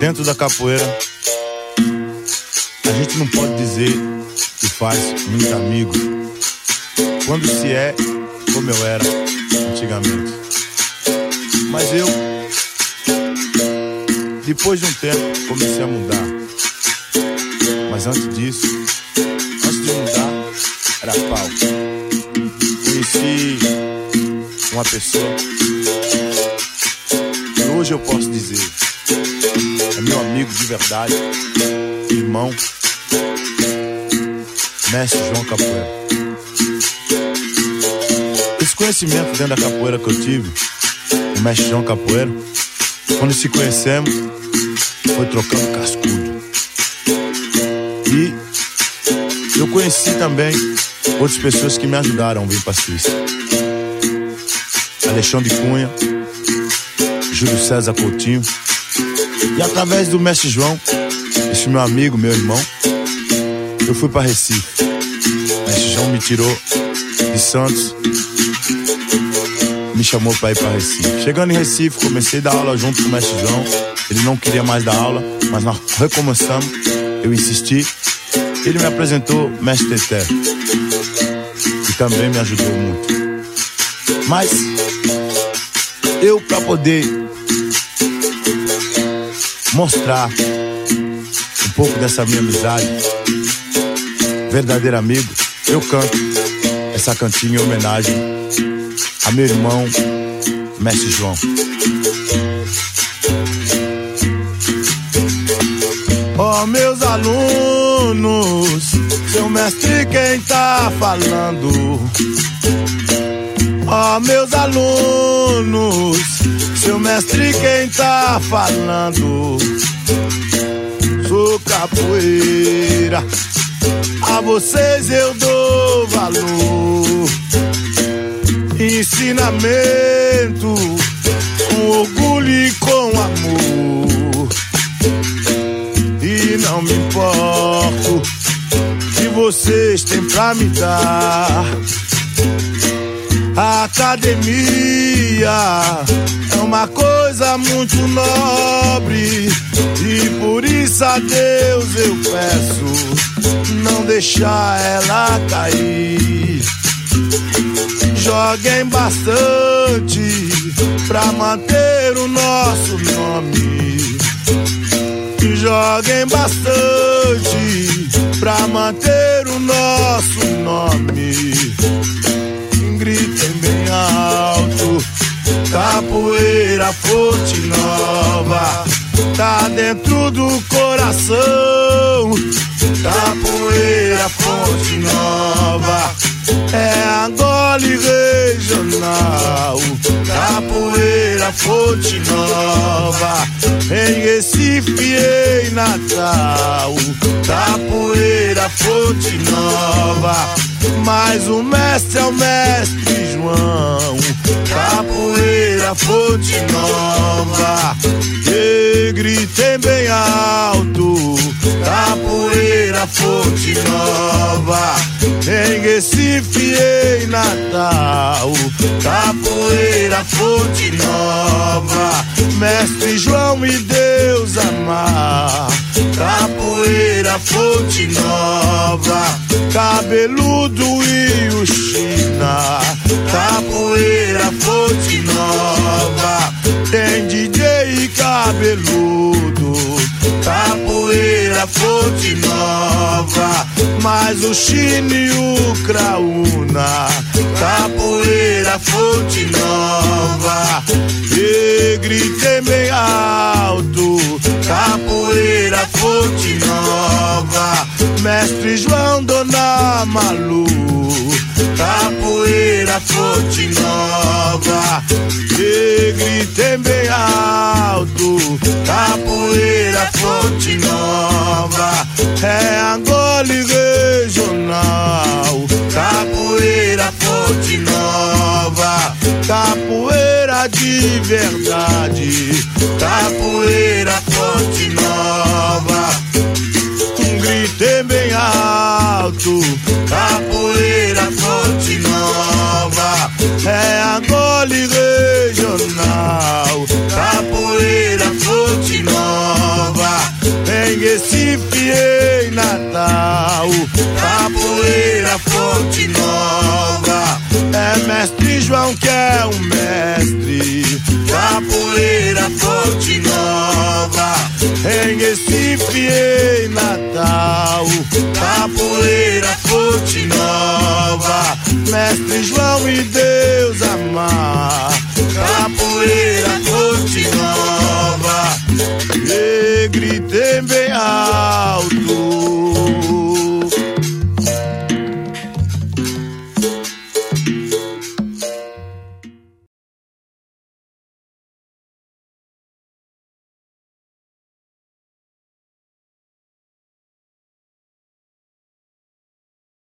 dentro da capoeira, a gente não pode dizer que faz muitos amigos quando se é como eu era antigamente. Mas eu, depois de um tempo, comecei a mudar. Mas antes disso, antes de mudar, era pau. Conheci uma pessoa que hoje eu posso dizer é meu amigo de verdade, irmão, mestre João Capoeira. Esse conhecimento dentro da capoeira que eu tive, o mestre João Capoeira, quando se conhecemos, foi trocando cascudo. E eu conheci também outras pessoas que me ajudaram a vir para a Suíça. Alexandre Cunha, Júlio César Coutinho. E através do mestre João, esse meu amigo, meu irmão, eu fui para Recife. O mestre João me tirou de Santos, me chamou para ir para Recife. Chegando em Recife, comecei a dar aula junto com o mestre João. Ele não queria mais dar aula, mas nós recomeçamos. Eu insisti. Ele me apresentou o mestre Teté, que também me ajudou muito. Mas eu, para poder mostrar um pouco dessa minha amizade, verdadeiro amigo, eu canto essa cantinha em homenagem a meu irmão, mestre João. Ó, meus alunos, seu mestre quem tá falando. Ó, meus alunos, seu mestre quem tá falando. Sou capoeira, a vocês eu dou valor. Ensinamento, com orgulho e com amor. E não me importo que vocês têm pra me dar. A academia é uma coisa muito nobre, e por isso a Deus eu peço não deixar ela cair. Joguem bastante pra manter o nosso nome. Joguem bastante pra manter o nosso nome. Gritem bem alto, capoeira Fonte Nova tá dentro do coração. Capoeira Fonte Nova é Angola e regional. Capoeira Fonte Nova em Recife e em Natal. Capoeira Fonte Nova, mas o mestre é o mestre João. Capoeira Fonte Nova, e gritem bem alto. Capoeira Fonte Nova em Recife e em Natal. Capoeira Fonte Nova, mestre João e Deus amar. Capoeira Fonte Nova, cabeludo e o China. Capoeira Fonte Nova, tem DJ e cabeludo. Capoeira Fonte Nova, mais o China e o Craúna. Capoeira Fonte Nova, e gritem bem alto. Capoeira Fonte Nova, mestre João, Dona Malu. Capoeira Fonte Nova, e gritem bem alto. Capoeira Fonte Nova é Angola e regional. Capoeira Fonte Nova, capoeira de verdade. Capoeira Fonte Nova, gritem bem alto. Capoeira Fonte Nova é Angola e regional. Capoeira Fonte Nova João que é um mestre, capoeira Fonte Nova, em Recife e em Natal, capoeira Fonte Nova, mestre João e Deus amar, capoeira Fonte Nova. E gritem bem alto,